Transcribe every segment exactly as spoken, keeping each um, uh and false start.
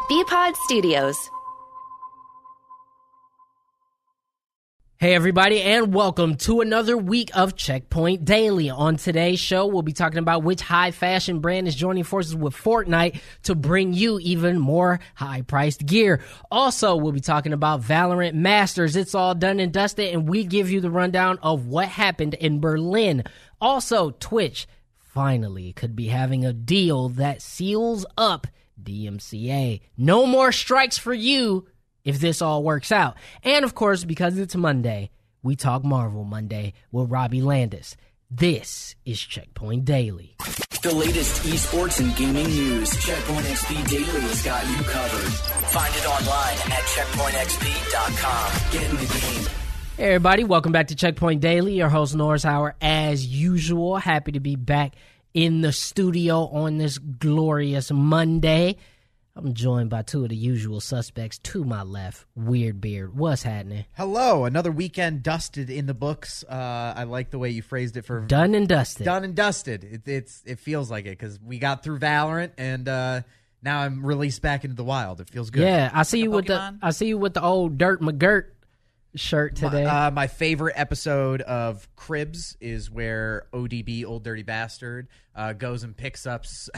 B-Pod Studios. Hey everybody, and welcome to another week of Checkpoint Daily. On today's show, we'll be talking about which high fashion brand is joining forces with Fortnite to bring you even more high-priced gear. Also, we'll be talking about Valorant Masters. It's all done and dusted, and we give you the rundown of what happened in Berlin. Also, Twitch finally could be having a deal that seals up D M C A. No more strikes for you if this all works out. And of course, because it's Monday, we talk Marvel Monday with Robbie Landis. This is Checkpoint Daily. The latest esports and gaming news. Checkpoint X P Daily has got you covered. Find it online at checkpoint x p dot com. Get in the game. Hey everybody, welcome back to Checkpoint Daily. Your host Norris Howard, as usual. Happy to be back in the studio on this glorious Monday. I'm joined by two of the usual suspects. To my left, Weird Beard. What's happening? Hello. Another weekend dusted in the books. Uh, I like the way you phrased it for Done and dusted. Done and dusted. It, it's it feels like it because we got through Valorant and uh, now I'm released back into the wild. It feels good. Yeah, I see Like you a with the Pokemon? I see you with the old Dirt McGirt shirt today. My, uh, my favorite episode of Cribs is where O D B, Old Dirty Bastard, uh, goes and picks up s-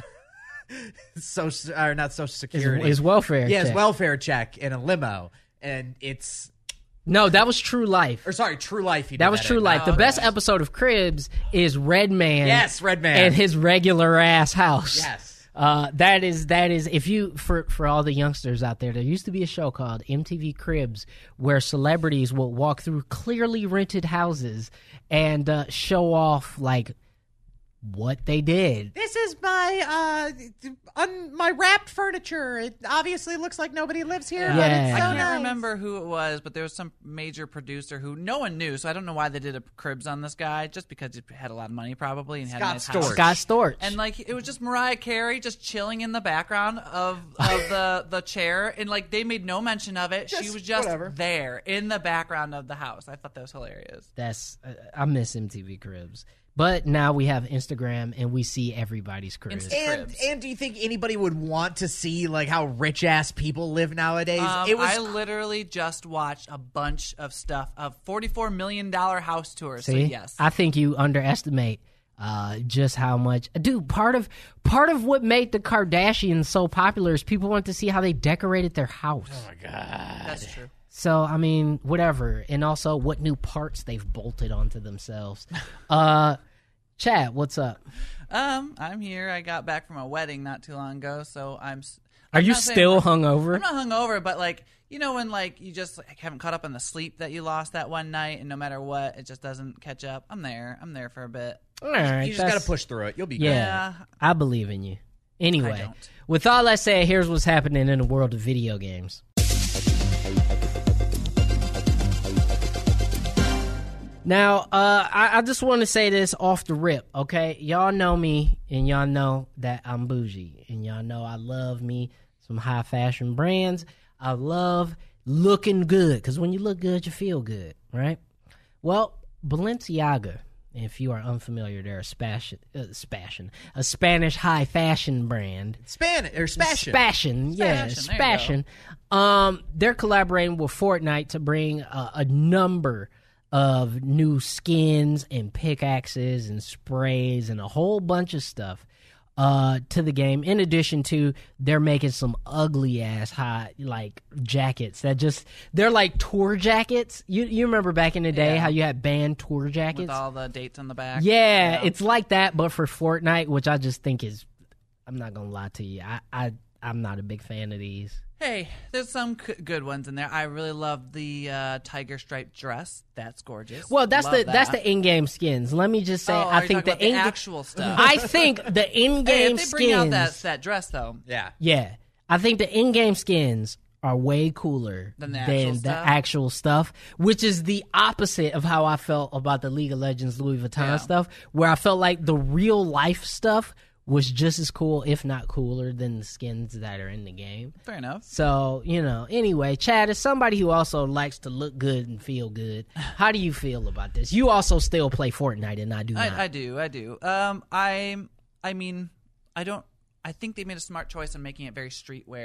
social or not social security. His, his welfare. yeah, his check. welfare check in a limo, and it's No, that was True Life. or sorry, True Life. He did That was True in. Life. Oh, The okay. best episode of Cribs is Red Man. Yes, Red Man. And his regular ass house. Yes. Uh, that is that is if you for for all the youngsters out there, there used to be a show called M T V Cribs where celebrities would walk through clearly rented houses and uh, show off like what they did. This is my uh, un- my wrapped furniture. It obviously looks like nobody lives here. Yeah. but it's I so I can't nice. remember who it was, but there was some major producer who no one knew, so I don't know why they did a Cribs on this guy, just because he had a lot of money probably and had a Scott nice Storch. house. Scott Storch. And like it was just Mariah Carey just chilling in the background of of the the chair, and like they made no mention of it. she Just was just whatever. there in the background of the house. I thought that was hilarious. That's uh, I miss M T V Cribs. But now we have Instagram and we see everybody's cribs. Insta- And Cribs. and do you think anybody would want to see like how rich ass people live nowadays? Um, it was I literally just watched a bunch of stuff of forty-four million dollars house tours. So See? yes, I think you underestimate uh, just how much. Dude, part of part of what made the Kardashians so popular is people wanted to see how they decorated their house. oh my god. that's true. So, I mean, whatever. And also what new parts they've bolted onto themselves. uh, Chad, what's up? Um, I'm here. I got back from a wedding not too long ago, so I'm. s- Are I'm you not saying still we're- hungover? I'm not hungover, but like you know when like you just like, haven't caught up on the sleep that you lost that one night, and no matter what, it just doesn't catch up. I'm there. I'm there for a bit. All right, You just that's- got to push through it. You'll be Yeah, good. Yeah. I believe in you. Anyway, I don't. with all that said, here's what's happening in the world of video games. Now, uh, I, I just want to say this off the rip, okay? Y'all know me, and y'all know that I'm bougie, and y'all know I love me some high fashion brands. I love looking good, because when you look good, you feel good, right? Well, Balenciaga, if you are unfamiliar, they're a Spashion, uh, Spashion, a Spanish high fashion brand. Spanish or Spashion. Spashion, yeah, Spashion, there you Spashion. Um, they're collaborating with Fortnite to bring uh, a number of new skins and pickaxes and sprays and a whole bunch of stuff uh, to the game. In addition to, they're making some ugly ass hot like jackets that just they're like tour jackets. You you remember back in the day Yeah. how you had band tour jackets? With all the dates on the back. Yeah, it's like that, but for Fortnite, which I just think is, I'm not gonna lie to you, I, I I'm not a big fan of these. Hey, there's some c- good ones in there. I really love the uh, tiger striped dress. That's gorgeous. Well, that's Love the that's that. the in-game skins. Let me just say, Oh, I are you think the, talking about the in actual stuff. I think the Hey, in-game if they bring out skins. that that dress though, Yeah. Yeah, I think the in-game skins are way cooler Than the than actual the stuff? actual stuff, which is the opposite of how I felt about the League of Legends Louis Vuitton Yeah. stuff, where I felt like the real life stuff was just as cool, if not cooler, than the skins that are in the game. fair enough. So, you know, anyway, Chad, as somebody who also likes to look good and feel good, how do you feel about this? You also still play Fortnite, and I do not. I, I do, I do. Um, I, I mean, I don't. I think they made a smart choice in making it very streetwear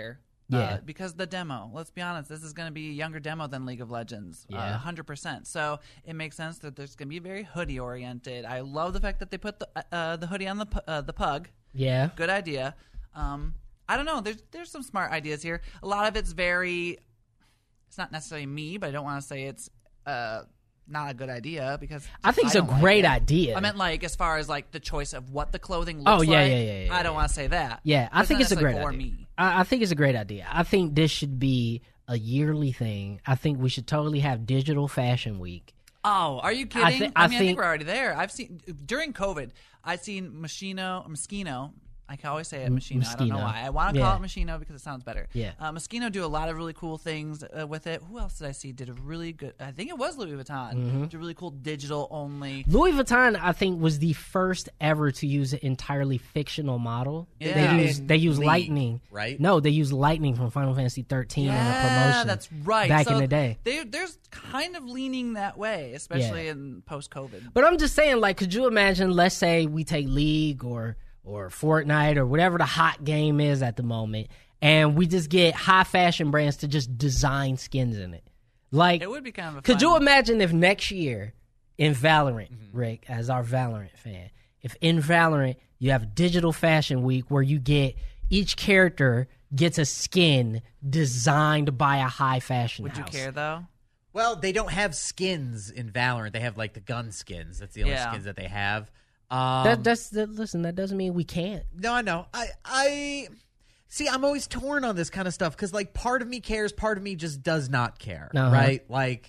Yeah. Uh, because the demo, let's be honest, this is going to be a younger demo than League of Legends. Yeah. Uh, one hundred percent. So it makes sense that there's going to be very hoodie oriented. I love the fact that they put the uh, the hoodie on the pu- uh, the pug. Yeah. Good idea. Um, I don't know. There's there's some smart ideas here. A lot of it's very. It's not necessarily me, but I don't want to say it's uh, not a good idea because I think it's a don't like great it. idea. I meant like as far as like the choice of what the clothing looks Oh, yeah, like. yeah, yeah, yeah, I don't yeah. want to say that. Yeah, I It's think not it's a great necessarily for idea. me. I, I think it's a great idea. I think this should be a yearly thing. I think we should totally have digital fashion week. Oh, are you kidding? I I, thi- mean, I I think, think- we're already there. I've seen during COVID. I've seen Moschino, Moschino. I can always say it Moschino. I don't know Moschino. why. I want to call Yeah. it Moschino because it sounds better. Yeah. Uh, Moschino do a lot of really cool things uh, with it. Who else did I see did a really good? I think it was Louis Vuitton. Mm-hmm. Did a really cool digital only. Louis Vuitton, I think, was the first ever to use an entirely fictional model. Yeah. They use In they use League, lightning, right? No, they use lightning from Final Fantasy thirteen on a Yeah, promotion. that's right. Back So in the day. they, there's kind of leaning that way, especially Yeah. in post COVID. But I'm just saying, like, could you imagine? Let's say we take League or or Fortnite or whatever the hot game is at the moment, and we just get high fashion brands to just design skins in it. Like, It would be kind of a could fun- you imagine if next year in Valorant, Mm-hmm. Rick, as our Valorant fan, if in Valorant you have Digital Fashion Week where you get each character gets a skin designed by a high fashion Would you house. care though? Well, they don't have skins in Valorant. They have like the gun skins. That's the only Yeah. skins that they have. Um, That, that's that, listen. That doesn't mean we can't. No, I know. I, I see. I'm always torn on this kind of stuff because, like, part of me cares, part of me just does not care. Uh-huh. Right? Like,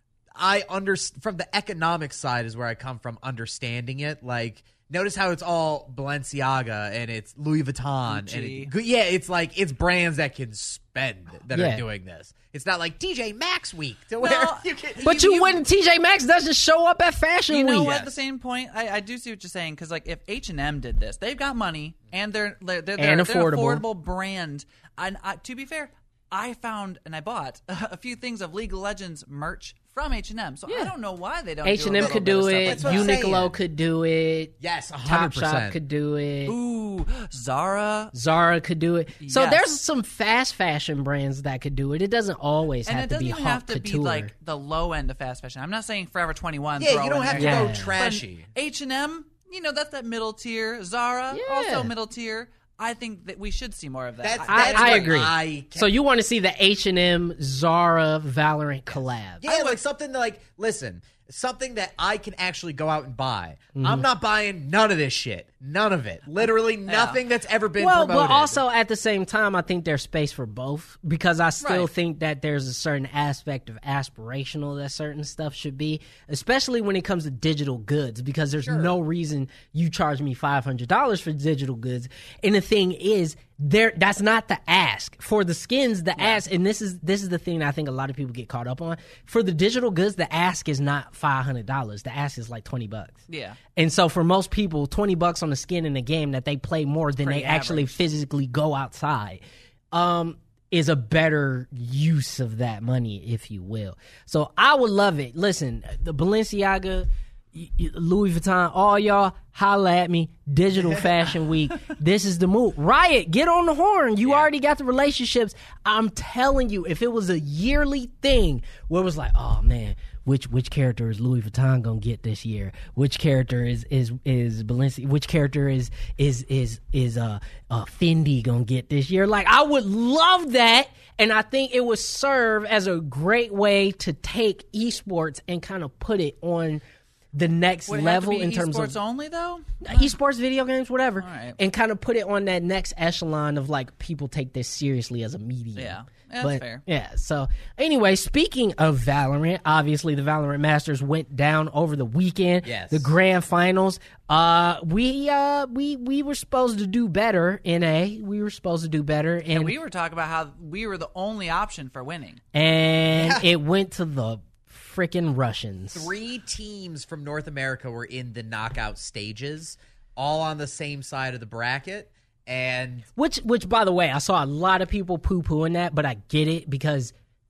I under from the economic side is where I come from. Understanding it, like, notice how it's all Balenciaga and it's Louis Vuitton and Gucci. it, yeah, it's like it's brands that can spend that Yeah. are doing this. It's not like T J Maxx week to where Well, you can. But you, wouldn't. T J Maxx doesn't show up at Fashion You know Week. what? At the same point, I, I do see what you're saying because, like, if H and M did this, they've got money and they're they're, they're, And they're an affordable. affordable brand. And I, to be fair, I found and I bought a few things of League of Legends merch from H and M. So I don't know why they don't. H do and a M little could bit of do stuff it. like That's what that. I'm Uniqlo saying. could do it. Yes, one hundred percent. Topshop could do it. Ooh, Zara. Zara could do it. So Yes. there's some fast fashion brands that could do it. It doesn't always And have it to doesn't be even haute have to couture. be like the low end of fast fashion. I'm not saying Forever twenty-one. Yeah, throw you don't in have to there. Yeah. go trashy. H and M, you know, that's that middle tier. Zara, Yeah. also middle tier. I think that we should see more of that. That's, I- that's I what agree. I can- So you want to see the H and M Zara Valorant collab? Yeah, like something that, like, listen, something that I can actually go out and buy. I'm not buying none of this shit. None of it. Literally nothing that's ever been Well, promoted. but also at the same time, I think there's space for both because I still Right. think that there's a certain aspect of aspirational that certain stuff should be, especially when it comes to digital goods, because there's no reason you charge me five hundred dollars for digital goods. And the thing is, there that's not the ask for the skins. The ask, and this is this is the thing that I think a lot of people get caught up on. For the digital goods, the ask is not five hundred dollars. The ask is like twenty bucks. Yeah. And so for most people, twenty bucks on a skin in a game that they play more than Pretty they actually average. physically go outside um, is a better use of that money, if you will. So I would love it. Listen, the Balenciaga, y- y- Louis Vuitton, all y'all, holla at me. Digital Fashion Week. This is the move. Riot, get on the horn. You already got the relationships. I'm telling you, if it was a yearly thing where it was like, oh man, which which character is Louis Vuitton gonna get this year? Which character is is is Balenciaga? Which character is is is is uh, uh Fendi gonna get this year? Like, I would love that, and I think it would serve as a great way to take esports and kind of put it on the next Would it level have to be in terms esports of only though? esports, video games, whatever, right. and kind of put it on that next echelon of like people take this seriously as a medium. Yeah. That's But, fair. Yeah. So anyway, speaking of Valorant, obviously the Valorant Masters went down over the weekend. Yes. The grand finals. Uh, we uh we we were supposed to do better. N A. We were supposed to do better, and We were talking about how we were the only option for winning. and it went to the freaking Russians. Three teams from North America were in the knockout stages, all on the same side of the bracket. And Which, which, by the way, I saw a lot of people poo-pooing that, but I get it because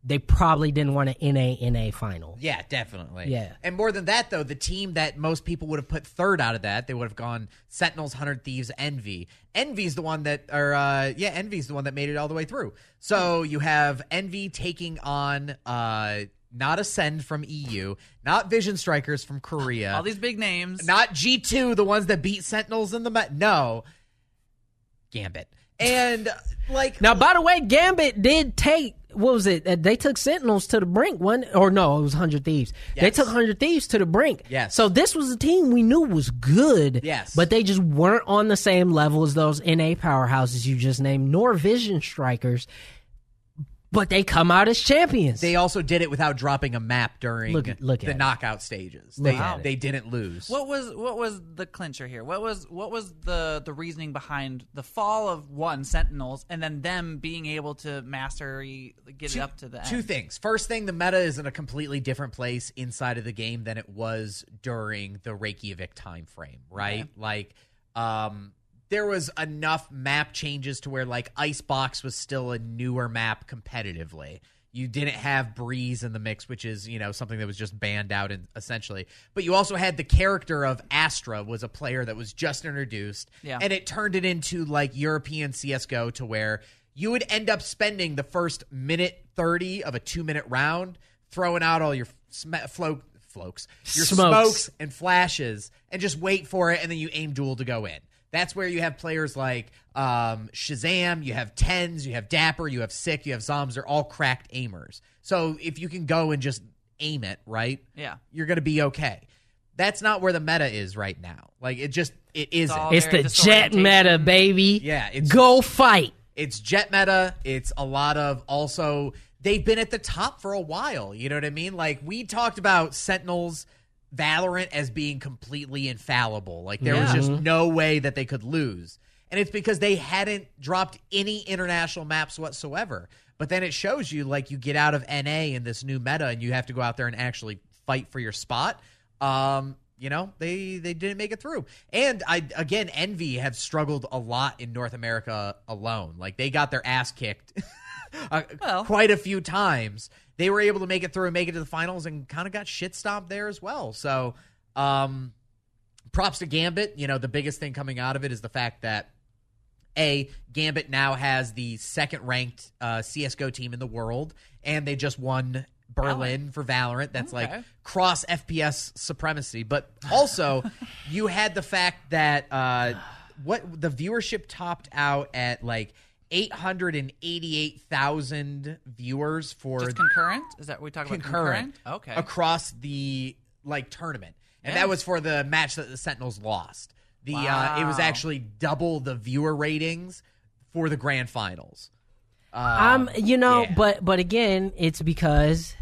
they probably didn't want an N A N A final. Yeah, definitely. Yeah. And more than that, though, the team that most people would have put third out of that, they would have gone Sentinels, one hundred Thieves, Envy. Envy's the one that, or uh, yeah, Envy's the one that made it all the way through. So you have Envy taking on uh, not Ascend from E U, not Vision Strikers from Korea. All these big names. Not G two, the ones that beat Sentinels in the Met. No. Gambit. And, like... Now, by the way, Gambit did take... What was it? Uh, They took Sentinels to the brink, one or no? It was one hundred Thieves. Yes. They took one hundred Thieves to the brink. Yes. So this was a team we knew was good. Yes. But they just weren't on the same level as those N A powerhouses you just named, nor Vision Strikers. But they come out as champions. They also did it without dropping a map during Look- look the at it. knockout stages. Look They at it. they didn't lose. What was what was the clincher here? What was what was the the reasoning behind the fall of one Sentinels and then them being able to mastery get two, it up to the end? Two things. First thing, the meta is in a completely different place inside of the game than it was during the Reykjavik time frame, right? Okay. Like, um, there was enough map changes to where, like, Icebox was still a newer map competitively. You didn't have Breeze in the mix, which is, you know, something that was just banned out in, essentially. But you also had the character of Astra was a player that was just introduced. Yeah. And it turned it into, like, European C S G O to where you would end up spending the first minute thirty of a two-minute round throwing out all your sm- flo- flokes, your Smokes. smokes and flashes, and just wait for it, and then you aim duel to go in. That's where you have players like um, Shazam, you have Tens, you have Dapper, you have Sick, you have Zombs. They're all cracked aimers. So if you can go and just aim it, right? Yeah. You're going to be okay. That's not where the meta is right now. Like, it just, it isn't. all- it's very the jet disorientation. meta, baby. Yeah, it's- Go fight. It's jet meta. It's a lot of also, they've been at the top for a while. You know what I mean? Like, we talked about Sentinels, Valorant as being completely infallible. Like, there was Yeah. just no way that they could lose. And it's because they hadn't dropped any international maps whatsoever. But then it shows you, like, you get out of N A in this new meta and you have to go out there and actually fight for your spot. Um, you know, they, they didn't make it through. And, I again, Envy have struggled a lot in North America alone. Like, they got their ass kicked uh, Well. quite a few times. They were able to make it through and make it to the finals and kind of got shit stomped there as well. So, um, props to Gambit. You know, the biggest thing coming out of it is the fact that, A, Gambit now has the second-ranked uh, C S G O team in the world, and they just won Berlin for Valorant. That's Okay. like cross F P S supremacy. But also, you had the fact that uh, what the viewership topped out at like eight hundred eighty-eight thousand viewers for Just concurrent? Is that what we talk about? concurrent, Concurrent? Okay. across the like tournament, and Yeah. that was for the match that the Sentinels lost. The uh, it was Wow. actually double the viewer ratings for the grand finals. Um, you know, yeah. but but again, it's because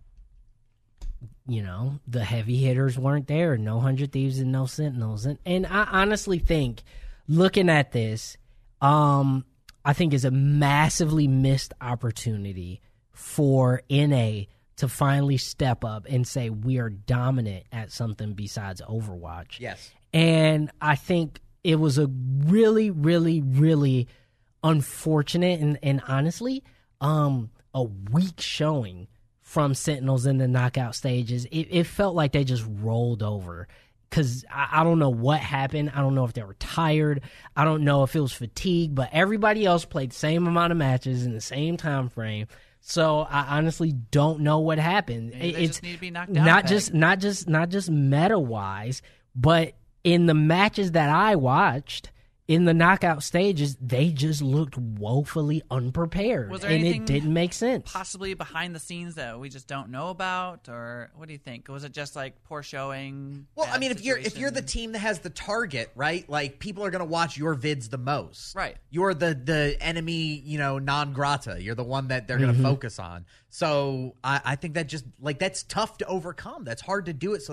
you know the heavy hitters weren't there. No hundred thieves and no sentinels, and and I honestly think, looking at this, um, I think is a massively missed opportunity for N A to finally step up and say we are dominant at something besides Overwatch. Yes. And I think it was a really, really, really unfortunate and, and honestly, um, a weak showing from Sentinels in the knockout stages. It, it felt like they just rolled over because I, I don't know what happened. I don't know if they were tired. I don't know if it was fatigue, but everybody else played the same amount of matches in the same time frame. So I honestly don't know what happened. Maybe they it's just need to be knocked down a not peg. just not just not just meta wise, but in the matches that I watched in the knockout stages, they just looked woefully unprepared, Was there and anything it didn't make sense. Possibly behind the scenes that we just don't know about, or what do you think? Was it just like poor showing? Well, I bad mean, if you're if you're the situation? team that has the target, right? Like, people are going to watch your vids the most. Right. You're the the enemy, you know, non grata. You're the one that they're going to focus on. So I, I think that just like that's tough to overcome. That's hard to do it so that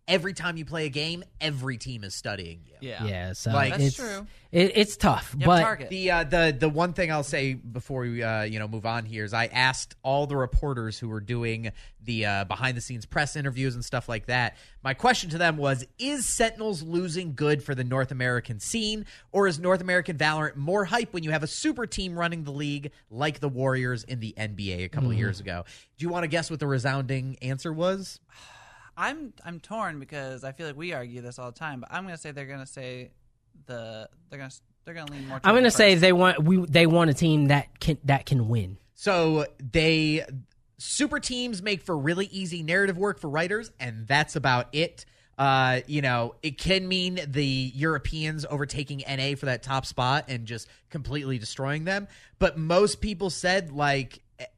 every time you play a game, every team is studying you. Yeah, Yeah, so Like- that's it's, true. It, it's tough, You have but a target. The uh, the the one thing I'll say before we uh, you know move on here is I asked all the reporters who were doing the uh, behind the scenes press interviews and stuff like that. My question to them was: is Sentinels losing good for the North American scene, or is North American Valorant more hype when you have a super team running the league like the Warriors in the N B A a couple Mm-hmm. of years ago? Do you want to guess what the resounding answer was? I'm I'm torn because I feel like we argue this all the time, but I'm going to say they're going to say the they're going to they're going to lean more. I'm going gonna to say they want we they want a team that can that can win. So they super teams make for really easy narrative work for writers, and that's about it. Uh, you know, it can mean the Europeans overtaking N A for that top spot and just completely destroying them. But most people said, like,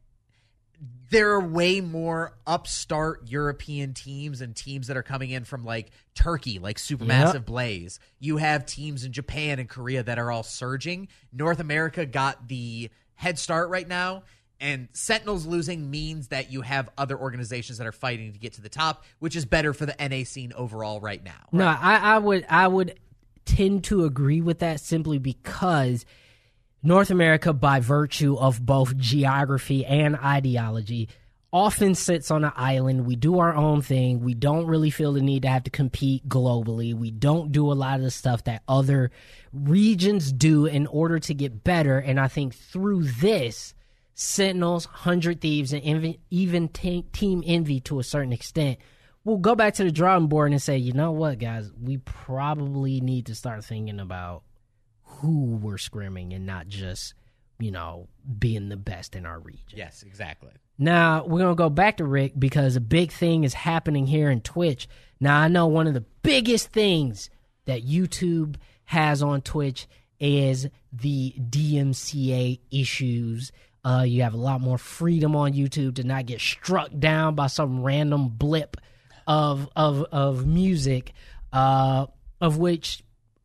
there are way more upstart European teams and teams that are coming in from, like, Turkey, like Supermassive Yep. Blaze. You have teams in Japan and Korea that are all surging. North America got the head start right now. And Sentinels losing means that you have other organizations that are fighting to get to the top, which is better for the N A scene overall right now. No, I, I would I would tend to agree with that simply because North America, by virtue of both geography and ideology, often sits on an island. We do our own thing. We don't really feel the need to have to compete globally. We don't do a lot of the stuff that other regions do in order to get better. And I think through this, Sentinels, one hundred Thieves, and envy, even te- Team Envy to a certain extent will go back to the drawing board and say, you know what, guys, we probably need to start thinking about who we're scrimming and not just, you know, being the best in our region. Yes, exactly. Now, we're going to go back to Rick because a big thing is happening here in Twitch. Now, I know one of the biggest things that YouTube has on Twitch is the D M C A issues. Uh, you have a lot more freedom on YouTube to not get struck down by some random blip of of of music, uh, of which,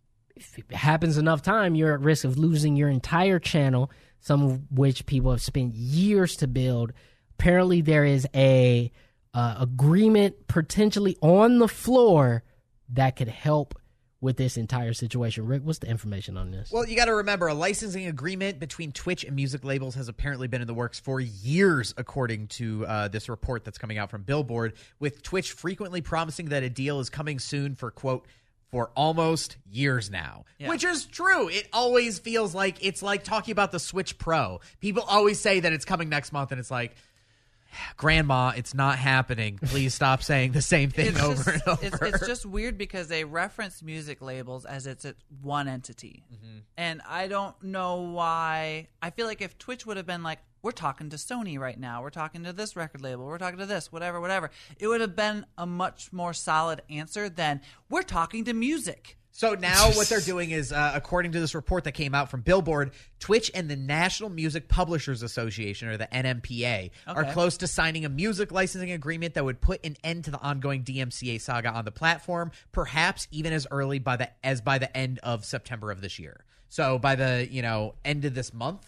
if it happens enough time, you're at risk of losing your entire channel, some of which people have spent years to build. Apparently, there is a uh, agreement potentially on the floor that could help with this entire situation. Rick, what's the information on this? Well, you got to remember, a licensing agreement between Twitch and music labels has apparently been in the works for years, according to uh, this report that's coming out from Billboard, with Twitch frequently promising that a deal is coming soon for, quote, for almost years now, Yeah. which is true. It always feels like it's like talking about the Switch Pro. People always say that it's coming next month, and it's like, Grandma, it's not happening. Please stop saying the same thing It's over just, and over. It's, it's just weird because they reference music labels as it's a, one entity. Mm-hmm. And I don't know why. I feel like if Twitch would have been like, we're talking to Sony right now, we're talking to this record label, we're talking to this, whatever, whatever, it would have been a much more solid answer than we're talking to music. So now what they're doing is, uh, according to this report that came out from Billboard, Twitch and the National Music Publishers Association, or the N M P A, are Okay. close to signing a music licensing agreement that would put an end to the ongoing D M C A saga on the platform, perhaps even as early by the as by the end of September of this year. So by the, you know, end of this month.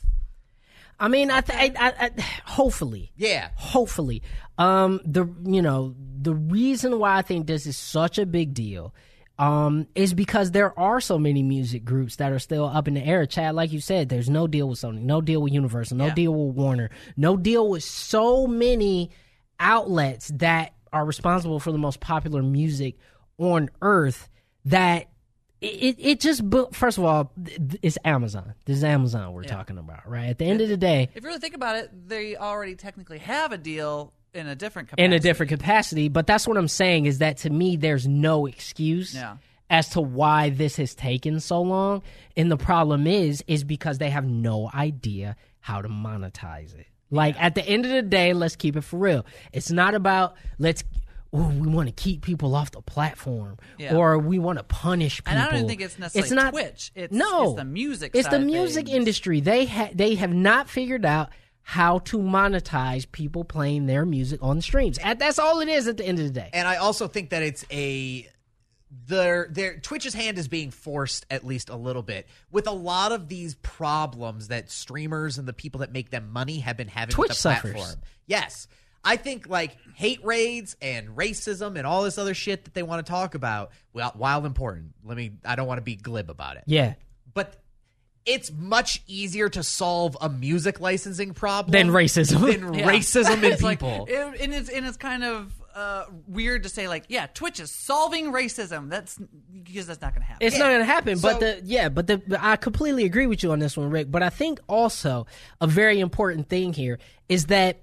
I mean, I, th- I, I, I hopefully, Yeah. hopefully, um, the you know the reason why I think this is such a big deal, um, is because there are so many music groups that are still up in the air. Chad, like you said, there's no deal with Sony, no deal with Universal, no Yeah. deal with Warner, no deal with so many outlets that are responsible for the most popular music on earth. That It it just bu- first of all, th- th- it's Amazon. This is Amazon we're Yeah. talking about, right? At the end of the day, If you really think about it, they already technically have a deal in a different capacity. in a different capacity, but that's what I'm saying is that to me, there's no excuse Yeah. as to why this has taken so long. And the problem is, is because they have no idea how to monetize it. Like at the end of the day, let's keep it for real. It's not about let's. Oh, we want to keep people off the platform, Yeah. or we want to punish people. And I don't even think it's necessarily not, Twitch. It's, no, it's the music It's side the of music things. industry. They ha- they have not figured out how to monetize people playing their music on the streams. And that's all it is at the end of the day. And I also think that it's a their their Twitch's hand is being forced at least a little bit with a lot of these problems that streamers and the people that make them money have been having Twitch with the suffers. platform. Yes. I think like hate raids and racism and all this other shit that they want to talk about, well, while important. Let me. I don't want to be glib about it. Yeah. But it's much easier to solve a music licensing problem Than racism. Than Yeah. racism in It's like- people. it- and it's and it's kind of uh, weird to say like, yeah, Twitch is solving racism. That's because that's not going to happen. It's not going to happen, So- but the yeah, but the but I completely agree with you on this one, Rick. But I think also a very important thing here is that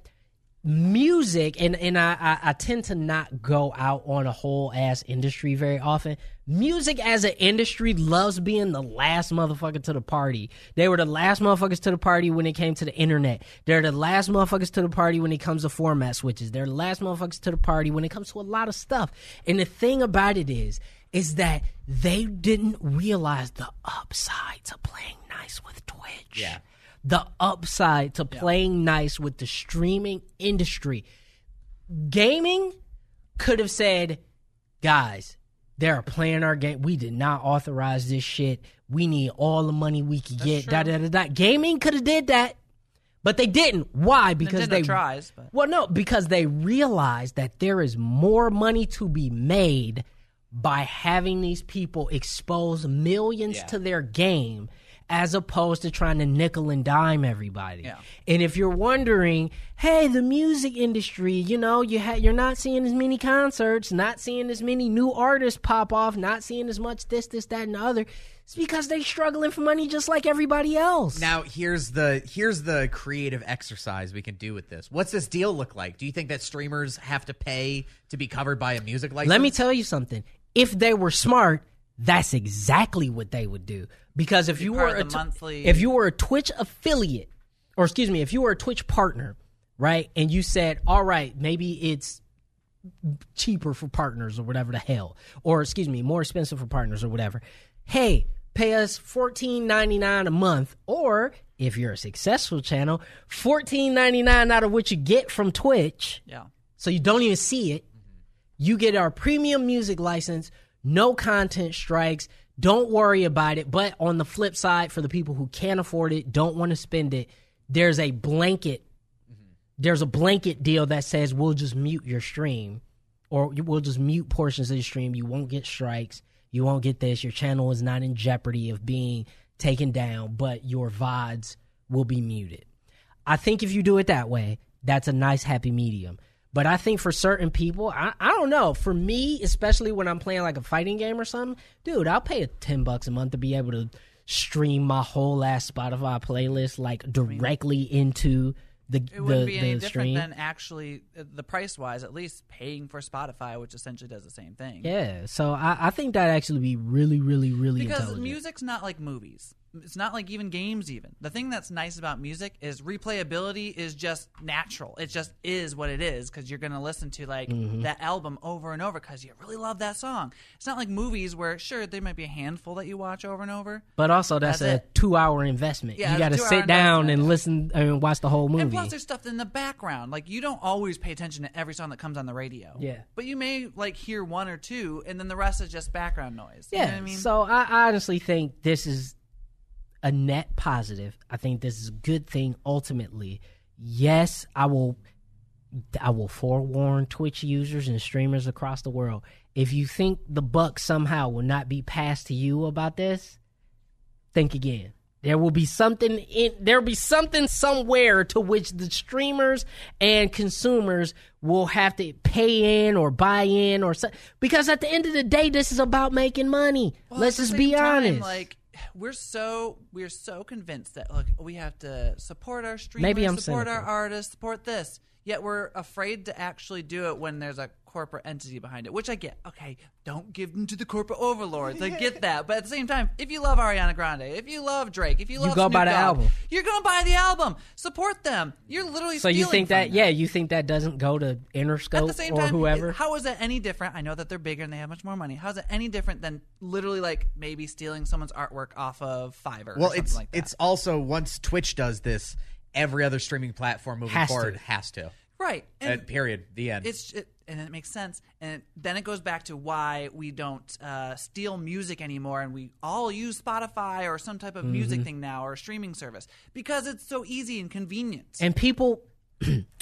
music, and and I, I I tend to not go out on a whole ass industry very often. Music as an industry loves being the last motherfucker to the party. They were the last motherfuckers to the party when it came to the internet. They're the last motherfuckers to the party when it comes to format switches. They're the last motherfuckers to the party when it comes to a lot of stuff. And the thing about it is, is that they didn't realize the upside to playing nice with Twitch. Yeah. The upside to playing nice with the streaming industry. Gaming could have said, guys, they're playing our game. We did not authorize this shit. We need all the money we can get. Da, da, da, da. Gaming could have did that, but they didn't. Why? Because Nintendo they tries, but- well, no, because they realized that there is more money to be made by having these people expose millions Yeah. to their game as opposed to trying to nickel and dime everybody. Yeah. And if you're wondering, hey, the music industry, you know, you ha- you're not seeing as many concerts, not seeing as many new artists pop off, not seeing as much this, this, that, and the other, it's because they're struggling for money just like everybody else. Now here's the here's the creative exercise we can do with this. What's this deal look like? Do you think that streamers have to pay to be covered by a music license? Let me tell you something. If they were smart, that's exactly what they would do. Because if you part were of a the t- monthly- if you were a Twitch affiliate, or excuse me, if you were a Twitch partner, right, and you said, all right, maybe it's cheaper for partners or whatever the hell, or excuse me, more expensive for partners or whatever. Hey, pay us fourteen ninety-nine a month, or if you're a successful channel, fourteen ninety-nine out of what you get from Twitch. Yeah. So you don't even see it. You get our premium music license, no content strikes, don't worry about it. But on the flip side, for the people who can't afford it, don't want to spend it, there's a blanket there's a blanket deal that says we'll just mute your stream, or we'll just mute portions of the stream. You won't get strikes. You won't get this. Your channel is not in jeopardy of being taken down, but your V O Ds will be muted. I think if you do it that way, that's a nice happy medium. But I think for certain people, I, I don't know. For me, especially when I'm playing like a fighting game or something, dude, I'll pay a ten bucks a month to be able to stream my whole ass Spotify playlist like directly into the It wouldn't the, be any the different stream. than actually uh, the price wise, at least paying for Spotify, which essentially does the same thing. Yeah, so I, I think that actually be really, really, really Because intelligent. music's not like movies. It's not like even games even. The thing that's nice about music is replayability is just natural. It just is what it is because you're going to listen to like Mm-hmm. that album over and over because you really love that song. It's not like movies where, sure, there might be a handful that you watch over and over. But also, that's, That's a it. two-hour investment. Yeah, you got to it's a two-hour sit down investment. and listen and watch the whole movie. And plus, there's stuff in the background. Like, you don't always pay attention to every song that comes on the radio. Yeah. But you may, like, hear one or two, and then the rest is just background noise. You yeah, know what I mean? so I, I honestly think this is a net positive. I think this is a good thing ultimately. Yes, I will I will forewarn Twitch users and streamers across the world. If you think the buck somehow will not be passed to you about this, think again. There will be something in there will be something somewhere to which the streamers and consumers will have to pay in or buy in or so, because at the end of the day, this is about making money. Well, Let's at the just be same time, honest. Like, we're so we're so convinced that look, we have to support our streamers, Maybe I'm support cynical. our artists, support this. Yet we're afraid to actually do it when there's a corporate entity behind it, which I get. Okay, don't give them to the corporate overlords. I get that, but at the same time, if you love Ariana Grande, if you love Drake, if you love go Snoop buy the Dogg, album. you're gonna buy the album. Support them. You're literally So you stealing think from that? them. Yeah, you think that doesn't go to At Interscope the same or time, whoever? how is that any different? I know that they're bigger and they have much more money. How is it any different than literally like maybe stealing someone's artwork off of Fiverr? Well, or something it's like that? it's also once Twitch does this, every other streaming platform moving Has to. forward has to. right. And Uh, period. The end. it's it, and it makes sense, and then it goes back to why we don't uh, steal music anymore, and we all use Spotify or some type of Mm-hmm. music thing now or a streaming service because it's so easy and convenient. And people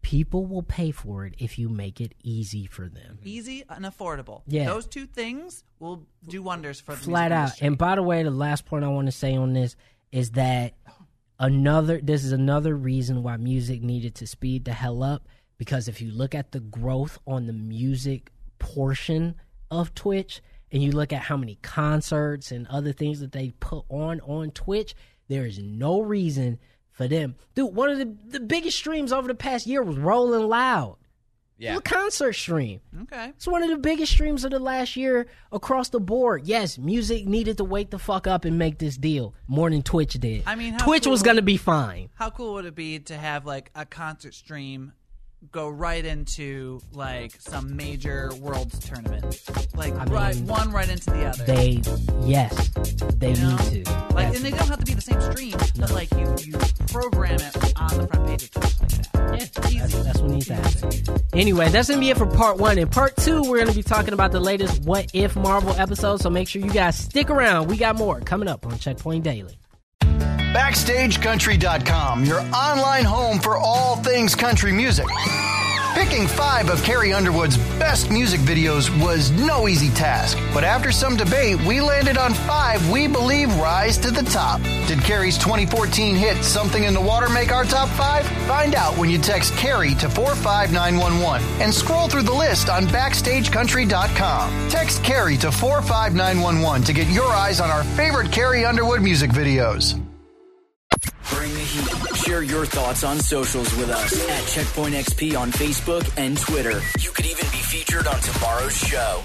people will pay for it if you make it easy for them. Easy and affordable. Yeah. Those two things will do wonders for the Flat music out. industry. And by the way, the last point I want to say on this is that another this is another reason why music needed to speed the hell up, because if you look at the growth on the music portion of Twitch and you look at how many concerts and other things that they put on on Twitch, there is no reason for them. Dude, one of the, the biggest streams over the past year was Rolling Loud. Yeah. A concert stream. Okay. It's one of the biggest streams of the last year across the board. Yes, music needed to wake the fuck up and make this deal more than Twitch did. I mean, how Twitch cool- was going to be fine. How cool would it be to have like a concert stream go right into like some major world tournament? Like I right mean, one right into the other. They, yes, they You know? need to. Like, Yes. and they don't have to be the same stream, but like you, you program it on the front page of Twitch like that. Yeah, Easy. that's, that's what needs to happen. Anyway, that's going to be it for part one. In part two, we're going to be talking about the latest What If Marvel episode, so make sure you guys stick around. We got more coming up on Checkpoint Daily. Backstage Country dot com, your online home for all things country music. Picking five of Carrie Underwood's best music videos was no easy task, but after some debate, we landed on five we believe rise to the top. Did Carrie's twenty fourteen hit Something in the Water make our top five? Find out when you text Carrie to four five nine one one and scroll through the list on Backstage Country dot com. Text Carrie to four five nine one one to get your eyes on our favorite Carrie Underwood music videos. Bring the heat. Share your thoughts on socials with us at Checkpoint X P on Facebook and Twitter. You could even be featured on tomorrow's show.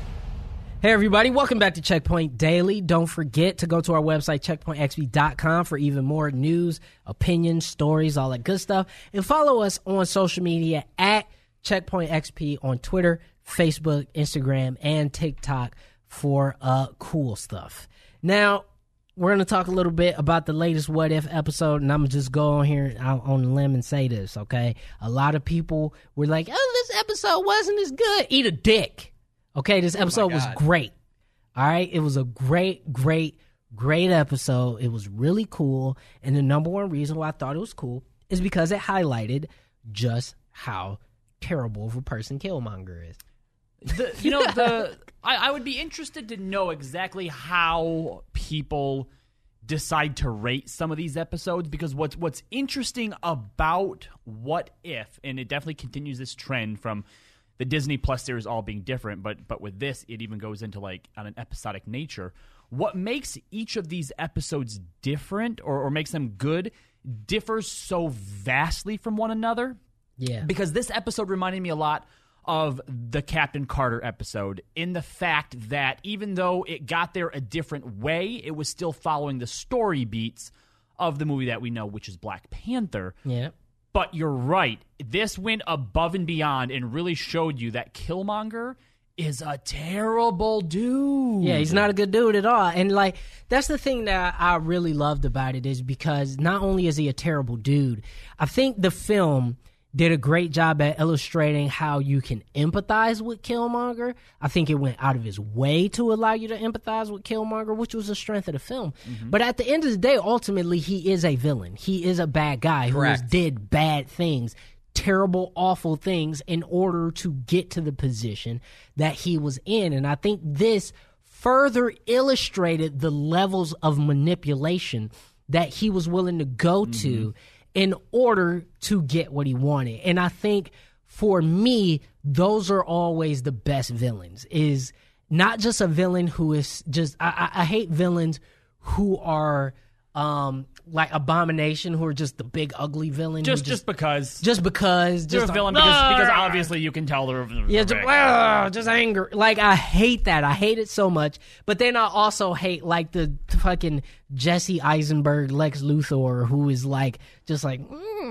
Hey, everybody. Welcome back to Checkpoint Daily. Don't forget to go to our website, checkpoint x p dot com, for even more news, opinions, stories, all that good stuff. And follow us on social media at Checkpoint X P on Twitter, Facebook, Instagram, and TikTok for uh, cool stuff. Now, we're going to talk a little bit about the latest What If episode, and I'm going to just go on here out on the limb and say this, okay? A lot of people were like, oh, this episode wasn't as good. Eat a dick. Okay, this episode was God. great. All right? It was a great, great, great episode. It was really cool, and the number one reason why I thought it was cool is because it highlighted just how terrible of a person Killmonger is. The, you know, the I, I would be interested to know exactly how people decide to rate some of these episodes, because what's what's interesting about What If, and it definitely continues this trend from the Disney Plus series all being different, but but with this, it even goes into like on an episodic nature. What makes each of these episodes different or, or makes them good differs so vastly from one another. Yeah. Because this episode reminded me a lot of the Captain Carter episode, in the fact that even though it got there a different way, it was still following the story beats of the movie that we know, which is Black Panther. Yeah. But you're right. This went above and beyond and really showed you that Killmonger is a terrible dude. Yeah, he's not a good dude at all. And, like, that's the thing that I really loved about it, is because not only is he a terrible dude, I think the film did a great job at illustrating how you can empathize with Killmonger. I think it went out of his way to allow you to empathize with Killmonger, which was the strength of the film. Mm-hmm. But at the end of the day, ultimately, he is a villain. He is a bad guy Correct. who has did bad things, terrible, awful things in order to get to the position that he was in. And I think this further illustrated the levels of manipulation that he was willing to go mm-hmm. to in order to get what he wanted. And I think for me, those are always the best villains, is not just a villain who is just, I, I, I hate villains who are um, like Abomination, who are just the big ugly villain. Just, who just because. Just because. They're just a villain like, because, because "Ah!" obviously you can tell they're... Yeah, just, "Ah," just anger. Like, I hate that. I hate it so much. But then I also hate, like, the fucking Jesse Eisenberg, Lex Luthor, who is, like, just like,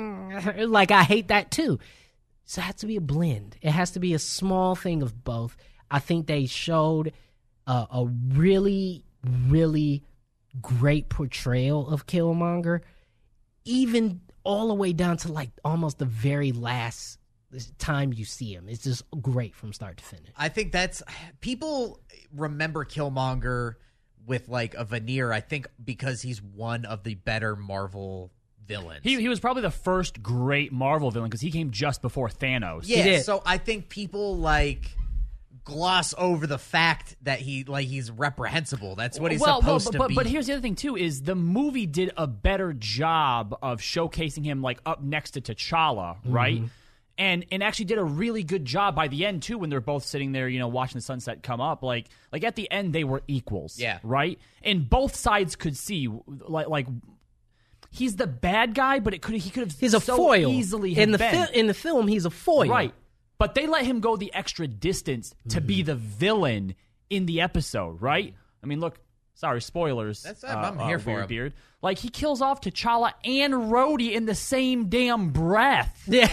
mm. like, I hate that too. So it has to be a blend. It has to be a small thing of both. I think they showed uh, a really, really great portrayal of Killmonger, even all the way down to, like, almost the very last time you see him. It's just great from start to finish. I think that's people remember Killmonger with like a veneer, I think, because he's one of the better Marvel villains. He he was probably the first great Marvel villain because he came just before Thanos. Yeah, did. so I think people like gloss over the fact that he like he's reprehensible. That's what he's well, supposed well, to but, be. But here's the other thing too: is the movie did a better job of showcasing him like up next to T'Challa, right? And and actually did a really good job by the end too when they're both sitting there, you know, watching the sunset come up. Like like at the end they were equals, Yeah. right? And both sides could see like like he's the bad guy, but it could he could have He's a so foil. easily in the have been. fil- in the film, he's a foil. Right. But they let him go the extra distance to Mm-hmm. be the villain in the episode, right? I mean, look, sorry, spoilers. That's- I'm here for Weird him. Beard. Like, he kills off T'Challa and Rhodey in the same damn breath. Yeah.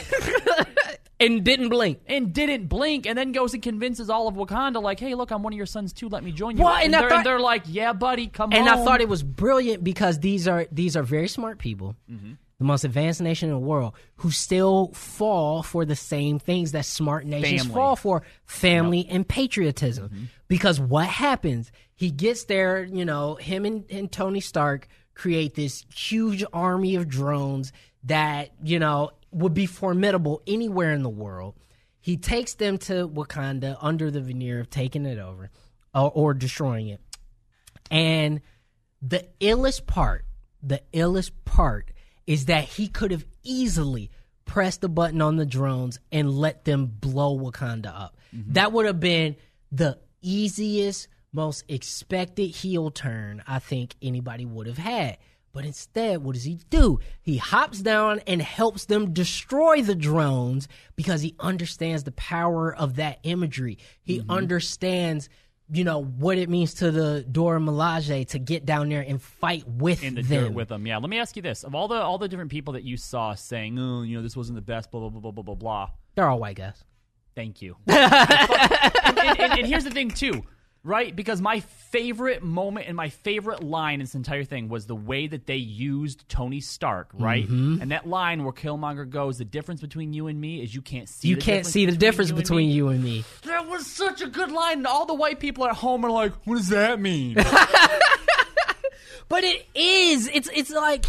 And didn't blink. And didn't blink, and then goes and convinces all of Wakanda, like, hey, look, I'm one of your sons too, let me join you. Well, and, and I they're, thought- and they're like, yeah, buddy, come And home. I thought it was brilliant because these are these are very smart people, Mm-hmm. the most advanced nation in the world, who still fall for the same things that smart nations Family. fall for: family and patriotism. Mm-hmm. Because what happens? He gets there, you know, him and, and Tony Stark create this huge army of drones that, you know, would be formidable anywhere in the world. He takes them to Wakanda under the veneer of taking it over or, or destroying it. And the illest part, the illest part is that he could have easily pressed the button on the drones and let them blow Wakanda up. Mm-hmm. That would have been the easiest, most expected heel turn I think anybody would have had. But instead, what does he do? He hops down and helps them destroy the drones because he understands the power of that imagery. He Mm-hmm. understands, you know, what it means to the Dora Milaje to get down there and fight with in the them. dirt with them. Yeah, let me ask you this. Of all the all the different people that you saw saying, oh, you know, this wasn't the best, blah, blah, blah, blah, blah, blah, blah. They're all white guys. Thank you. and, and, and, and here's the thing, too, right? Because my favorite moment and my favorite line in this entire thing was the way that they used Tony Stark, right? Mm-hmm. And that line where Killmonger goes, the difference between you and me is you can't see You the can't difference see the difference you and between me. you and me. That was such a good line. And all the white people at home are like, what does that mean? But it is. It's it's like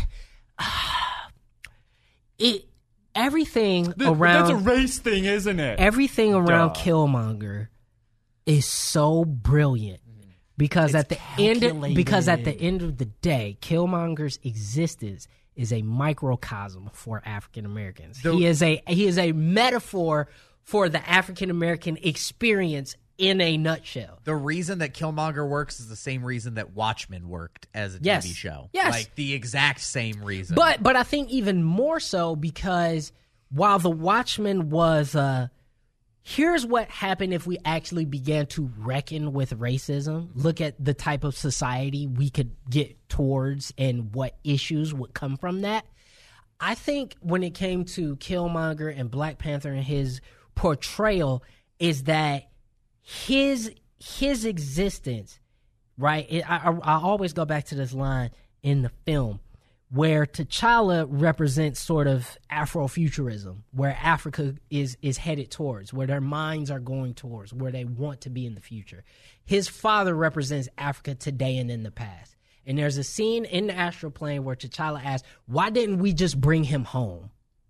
it. Everything around That's a race thing, isn't it? everything around Duh. Killmonger is so brilliant because at the end because at the end of the day, Killmonger's existence is a microcosm for African Americans. He is a he is a metaphor for the African American experience in a nutshell. The reason that Killmonger works is the same reason that Watchmen worked as a Yes. T V show. Yes. Like the exact same reason. But but I think even more so because while The Watchmen was uh here's what happened if we actually began to reckon with racism, look at the type of society we could get towards and what issues would come from that. I think when it came to Killmonger and Black Panther and his portrayal is that his his existence, right? It, I, I, I always go back to this line in the film where T'Challa represents sort of Afrofuturism, where Africa is is headed towards, where their minds are going towards, where they want to be in the future. His father represents Africa today and in the past. And there's a scene in the astral plane where T'Challa asks, why didn't we just bring him home?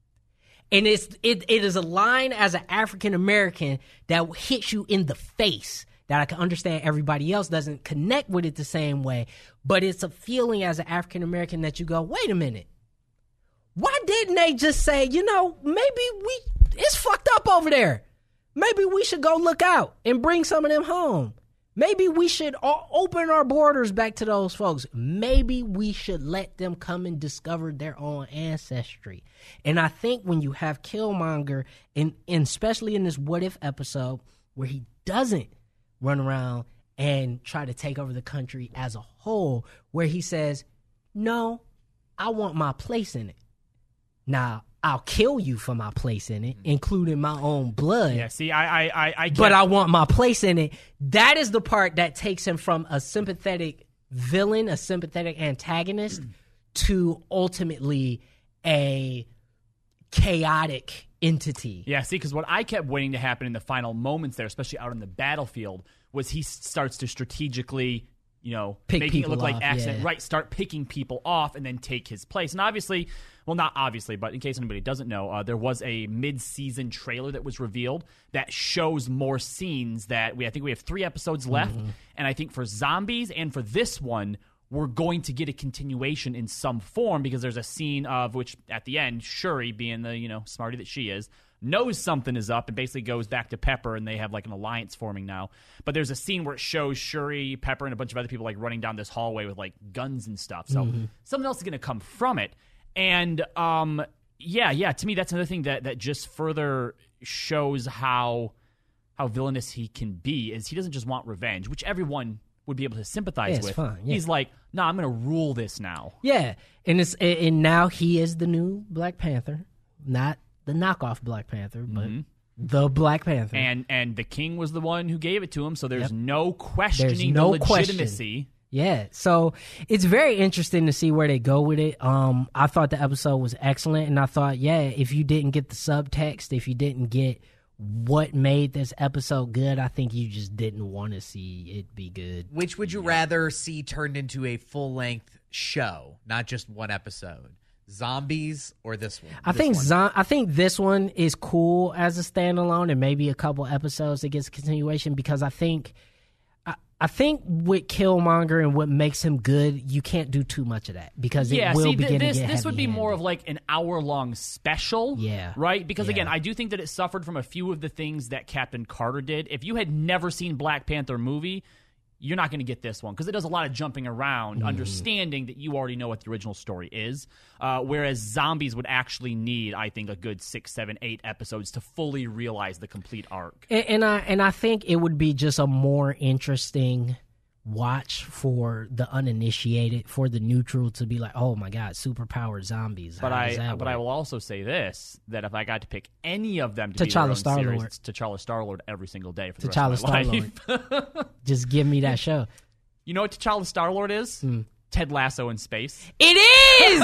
And it's it, it is a line as an African American that hits you in the face that I can understand everybody else doesn't connect with it the same way. But it's a feeling as an African American that you go, wait a minute. Why didn't they just say, you know, maybe we it's fucked up over there. Maybe we should go look out and bring some of them home. Maybe we should o- open our borders back to those folks. Maybe we should let them come and discover their own ancestry. And I think when you have Killmonger, and, and especially in this What If episode, where he doesn't run around and try to take over the country as a whole, where he says, no, I want my place in it. Now, I'll kill you for my place in it, including my own blood. Yeah, see, I, I, I, I get But I want my place in it. That is the part that takes him from a sympathetic villain, a sympathetic antagonist, to ultimately a chaotic entity. Yeah, see, because what I kept waiting to happen in the final moments there, especially out on the battlefield, was he starts to strategically, you know, Pick making it people look like off, accident, yeah. right? Start picking people off and then take his place. And obviously, well, not obviously, but in case anybody doesn't know, uh, there was a mid-season trailer that was revealed that shows more scenes that we, I think we have three episodes left. Mm-hmm. And I think for Zombies and for this one, we're going to get a continuation in some form because there's a scene of which at the end, Shuri, being the, you know, smarty that she is, knows something is up and basically goes back to Pepper, and they have like an alliance forming now. But there's a scene where it shows Shuri, Pepper, and a bunch of other people like running down this hallway with like guns and stuff. So mm-hmm. something else is going to come from it. And um, yeah, yeah, to me that's another thing that that just further shows how how villainous he can be. Is he doesn't just want revenge, which everyone would be able to sympathize yeah, it's with. fine, yeah. He's like, no, nah, I'm going to rule this now. Yeah, and it's and now he is the new Black Panther, not the knockoff Black Panther, but mm-hmm. the Black Panther. And and the king was the one who gave it to him, so there's yep. no questioning there's no the legitimacy. Question. Yeah, so it's very interesting to see where they go with it. Um, I thought the episode was excellent, and I thought, yeah, if you didn't get the subtext, if you didn't get what made this episode good, I think you just didn't want to see it be good. Which would you yeah. rather see turned into a full-length show, not just one episode? Zombies or this one? I this think one? Zo- I think this one is cool as a standalone, and maybe a couple episodes that gets a continuation, because I think I, I think with Killmonger and what makes him good, you can't do too much of that because yeah, it will see, begin this, to get this would be heavy-handed. more of like an hour-long special, yeah, right? Because yeah. again, I do think that it suffered from a few of the things that Captain Carter did. If you had never seen Black Panther movie, you're not going to get this one because it does a lot of jumping around, mm. understanding that you already know what the original story is. Uh, whereas Zombies would actually need, I think, a good six, seven, eight episodes to fully realize the complete arc. And, and I and I think it would be just a more interesting watch for the uninitiated, for the neutral to be like, oh my god, superpowered zombies. But How I does that but work? I will also say this, that if I got to pick any of them to T'Challa be their own Star-Lord. series, it's T'Challa Star-Lord every single day for the T'Challa rest of my Star-Lord. life. Just give me that show. You know what T'Challa Star-Lord is? Mm. Ted Lasso in space. It is!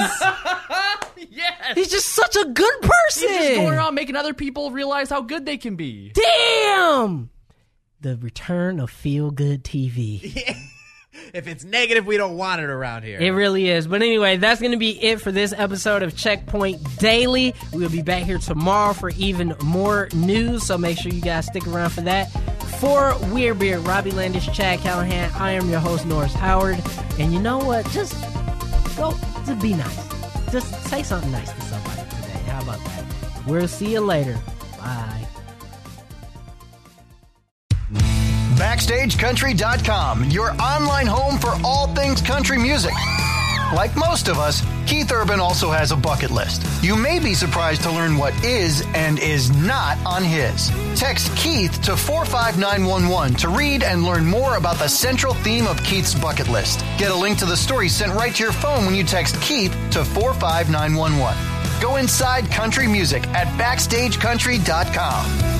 Yes! He's just such a good person! He's just going around making other people realize how good they can be. Damn! The return of feel-good T V. Yeah. If it's negative, we don't want it around here. It really is. But anyway, that's going to be it for this episode of Checkpoint Daily. We'll be back here tomorrow for even more news, so make sure you guys stick around for that. For Weirdbeard, Robbie Landish, Chad Callahan, I am your host, Norris Howard. And you know what? Just go, just be nice. Just say something nice to somebody today. How about that? We'll see you later. Bye. Backstage Country dot com, your online home for all things country music. Like most of us, Keith Urban also has a bucket list. You may be surprised to learn what is and is not on his. Text Keith to four five nine one one to read and learn more about the central theme of Keith's bucket list. Get a link to the story sent right to your phone when you text Keith to four five nine one one. Go inside country music at Backstage Country dot com.